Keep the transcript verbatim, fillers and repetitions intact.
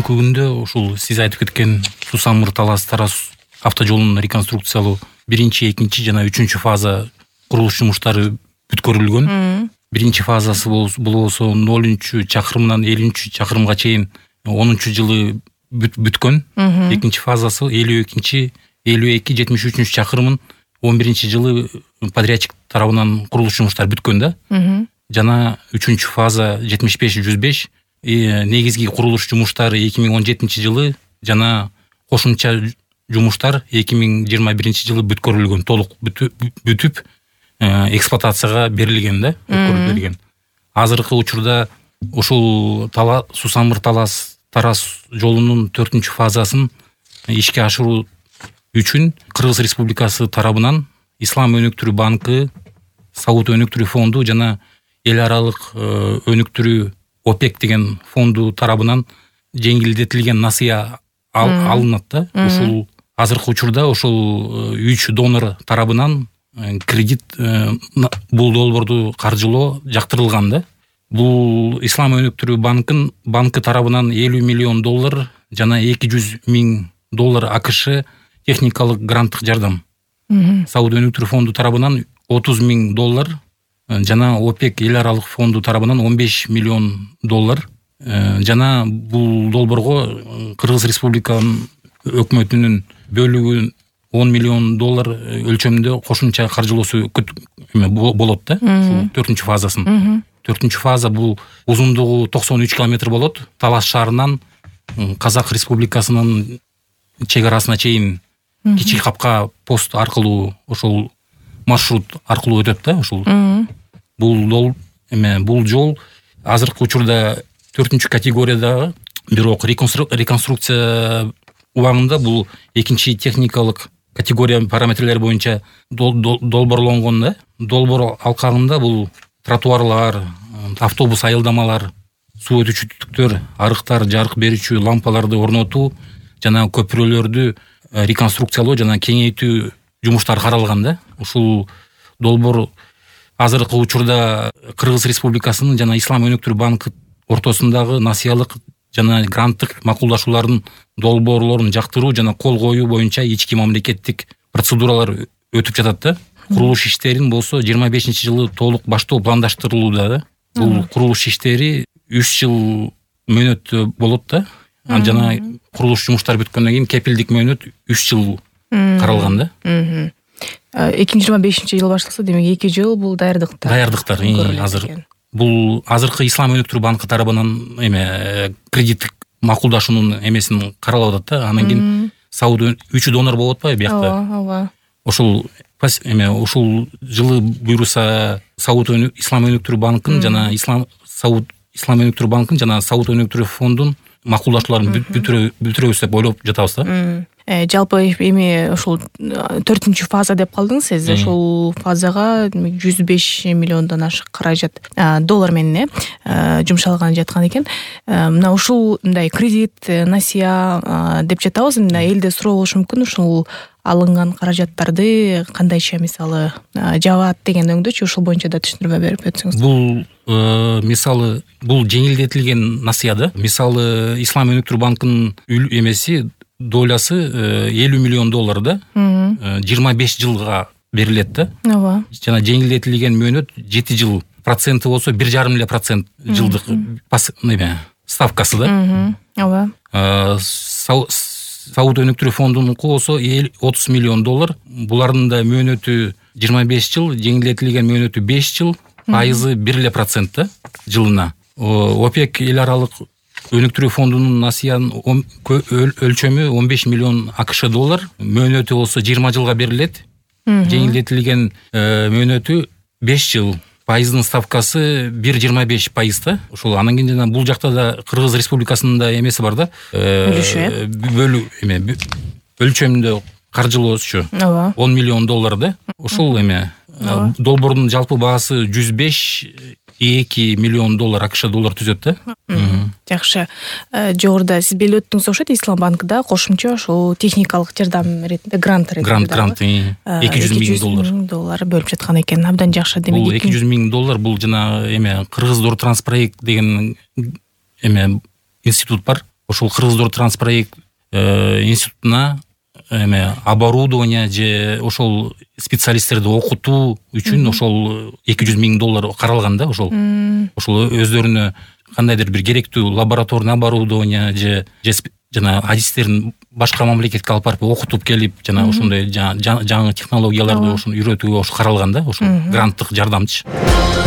бүгүнкү күндө ушул сиз айтып кеткен Сусамыр Талас Тарас автожолун реконструкциялоо биринчи, экинчи жана үчүнчү фаза курулуш жумуштары бүткөрүлгөн. Биринчи фазасы болсо нолунчу чакырымдан элүүнчү чакырымга чейин онунчу жылы бүткөн. Экинчи фазасы элүү экинчи, элүү эки, жетимиш үчүнчү чакырымын он биринчи жылы подрядчик тарабынан курулуш жумуштары бүткөн да. Жана үчүнчү фаза жетимиш беш, жүз беш негизги курулуш жумуштары эки миң он жетинчи жылы жана кошумча жумуштар эки миң жыйырма биринчи жылы бүткөрүлгөн, толук бүтүп эксплуатацияга берилген да, берилген. Азыркы учурда ушул Сусамыр Талас Тарас жолунун төртүнчү фазасын ишке ашыруу үчүн Кыргыз Республикасы тарабынан Ислам өнүктүрүү банкы, Сауд өнүктүрүү фонду жана эл аралык өнүктүрүү ОПЕК деген фонду тарабынан жеңилдетилген насыя алынат да. Ушул азыркы учурда ушул үч донор тарабынан кредит бул долбоорду каржылоо жактырылган да. Бул Ислам өнүктүрүү банкын банкы тарабынан элүү миллион доллар жана эки жүз миң доллар АКШ техникалык гранттык жардам. Сауд өнүктүрүү фонду тарабынан отуз миң доллар жана ОПЕК эл аралык фонду тарабынан он беш миллион доллар. Жана бул долбоорго Кыргыз Республиканын өкмөтүнүн бөлүгү он миллион доллар өлчөмүндө кошумча каржылоосу болот да. Ушул төртүнчү фазасын. Төртүнчү фаза бул узундугу токсон үч километр болот. Талас шаарынан Казак Республикасынын чек арасына чейин Кичи Капка пост аркылуу ошол маршрут аркылуу өтөт да. Ушул бул дол эме бул жол азыркы учурда төртүнчү категориядагы, бирок реконструкция убагында бул экинчи техникалык категория параметрлери боюнча долбоорлонгон да. Долбоор алкагында бул тротуарлар, автобус айылдамалар, суу өтүчүлүктөр, арыктар, жарык берүүчү лампаларды орнотуу жана көпүрөлөрдү реконструкциялоо жана кеңейтүү жумуштары каралган да. Ушул долбоор азыркы учурда Кыргыз Республикасынын жана Ислам өнүктүрүү банкы ортосундагы насыялык жана гранттык макулдашуулардын долбоорлорун жактыруу жана кол коюу боюнча ички мамлекеттик процедуралар өтүп жатат да. Курулуш иштерин болсо жыйырма бешинчи жылы толук баштоо пландаштырылууда да. Бул курулуш иштери үч жыл мөөнөттө болот да. Жана курулуш жумуштары бүткөндөн кийин кепилдик мөөнөт үч жыл каралган да. эки миң жыйырма бешинчи жыл башталса, демек эки жыл бул даярдыктар. Даярдыктар азыр. Бул азыркы Ислам өнүктүрүү банкы тарабынан эме кредиттик макулдашуунун эмесин каралып атат да. Анан кийин Сауд үч донор болот атпайбы биякта? Ооба, ооба. Ошол эме ушул жылы буйруса Сауд Ислам өнүктүрүү банкын жана Ислам Сауд Ислам өнүктүрүү банкын жана Сауд өнүктүрүү фондун макулдашууларын бүтүрөбүз деп ойлоп жатабыз да. Жалпы эми ушул төртүнчү фаза деп калдыңыз сиз. Ушул фазага жүз беш миллиондон ашык каражат доллар менен жумшалган жаткан экен. Мына ушул мындай кредит, насыя деп жатабыз. Мына элде суроо болушу мүмкүн, ушул алынган каражаттарды кандайча мисалы жабат деген өңдөчү, ушул боюнча да түшүндүрмө берип өтсөңүз. Бул мисалы бул жеңилдетилген насыя да. Мисалы Ислам өнүктүрүү банкынын эмеси долясы элүү миллион доллар да. жыйырма беш жылга берилет да. Ооба. Жана жеңилдетилген мөөнөт жети жыл. Проценти болсо бир жарым эле процент жылдык ставкасы да. Ооба. Сауд өнүктүрүү фондунунку болсо отуз миллион доллар. Булардын да мөөнөтү жыйырма беш жыл, жеңилдетилген мөөнөтү беш жыл, пайызы бир эле процент да жылына. ОПЕК эл аралык өнүктүрүү фондунун насыянын өлчөмү он беш миллион АКШ доллар, мөөнөтү болсо жыйырма жылга берилет. Жеңилдетилген мөөнөтү беш жыл, пайыздын ставкасы бир жыйырма беш пайыз да. Ошол анан кийин жана бул жакта да Кыргыз Республикасынын да эмеси бар да. Үлүшү, бөлү эме өлчөмүндө каржылоосу он миллион доллар да. Ошол эме долбоордун жалпы баасы жүз беш эки миллион доллар АКШ доллар түзөт да. Жакшы. Жогоруда сиз белип өттүңүз окшойт, Ислам банкыда кошумча ошол техникалык жардам иретинде грант иретинде. Грант грант эки жүз миң доллар. доллар бөлүп жаткан экен. Абдан жакшы. Демек бул эки жүз миң доллар бул жана эме Кыргыз Дор Транспроект деген эме институт бар. ошол Кыргыздор Транспроект институтуна эме оборудование же ошол специалисттерди окутуу үчүн ошол эки жүз миң доллар каралган да. Ошол ошол өздөрүнө кандайдыр бир керектүү лабораторный оборудование же жана адистерин башка мамлекетке алып барып окутуп келип жана ошондой жаңы технологияларды ошону үйрөтүүгө ошо каралган да, ошол гранттык жардамчы.